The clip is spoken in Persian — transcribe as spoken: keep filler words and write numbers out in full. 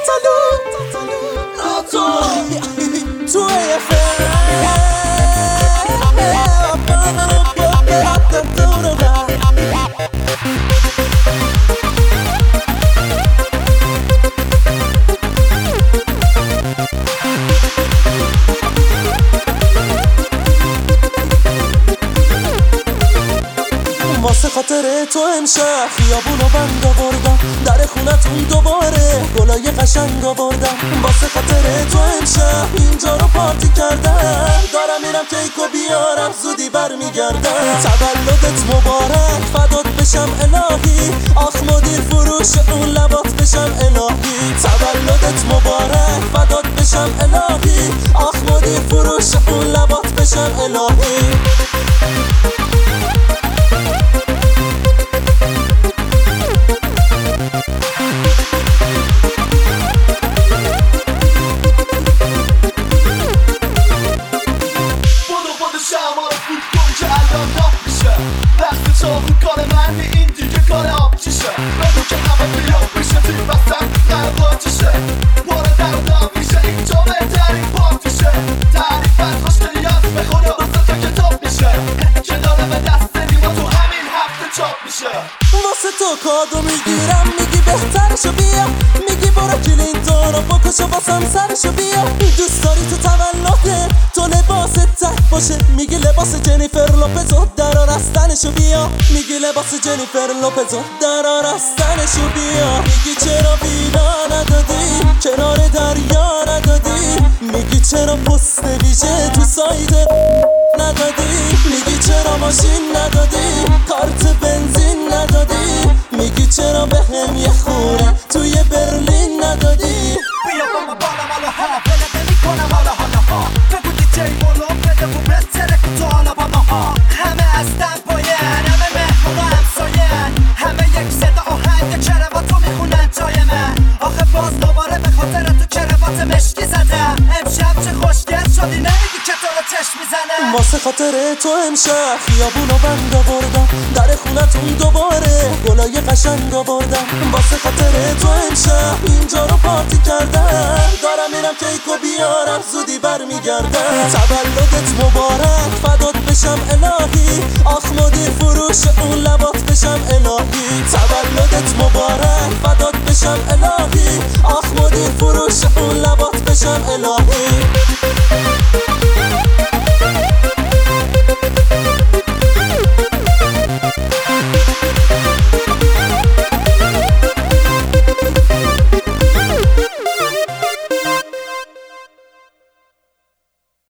واسه خاطر تو امشب خیابونو بند آوردم، در خونتون دوباره گلای قشنگ آوردم. واسه خاطر تو امشب اینجا رو پارتی کردم، دارم میرم کیکو بیارم زودی برمیگردم. تولدت مبارک فدات بشم الهی، آخ مدیر فروش اون لبات بشم الهی. تولدت مبارک فدات بشم الهی، آخ مدیر فروش اون لبات بشم الهی. چاقو کار من این دیگه کار آبچیشه، بگو که همه بیاد بشه توی بستن قرقاچشه، باره در و دام میشه اینجا بهترین پارتیشه. تعریفت خوشگلیات به خدا بسته تا کتاب میشه، که داره به دست نیما تو همین هفته چاپ میشه. واسه تو کادو میگیرم میگی بهترشو بیا، میگی برو کلینتون رو بکش و واسم سرشو بیا. دوست داری تو تولده تو لباس تک باشه، میگی لباس جنیفر لوپزو در آرستنشو بیا، میگی لباس جنیفر لوپزو در آرستنشو بیا. میگی چرا ویلا ندادی کنار دریا ندادی، میگی چرا پست ویژه تو سایت ندادی، میگی چرا ماشین ندادی کارت بنزین ندادی، میگی چرا به هم یه خوری توی برلین ندادی. بیا با ما بالا مالا ها بلد نمی کنم حالا حالا ها، بگو دیجی مولو بده و بتره که تو حالا با ما ها. همه از دنباین همه مهمون و همساین، همه یک صدا آهنگ کرواتو میخونن جای من. آخه باز دوباره به خاطر تو کروات مشکی زدم، امشب چه خوشگل شدی نمیگی که تو رو چشم میزنم. واسه خاطر تو امشب خیابونو بند آوردم، در خونتون دوباره گلای قشنگ آوردم. واسه خاطر تو امشب اینجا رو پارتی کردم، دارم میرم کیکو بیارم زودی برمیگردم. تولدت مبارک فدات بشم الهی، آخ مدیر فروش اون لبات بشم الهی. تولدت مبارک فدات بشم الهی، آخ مدیر فروش اون لبات بشم الهی.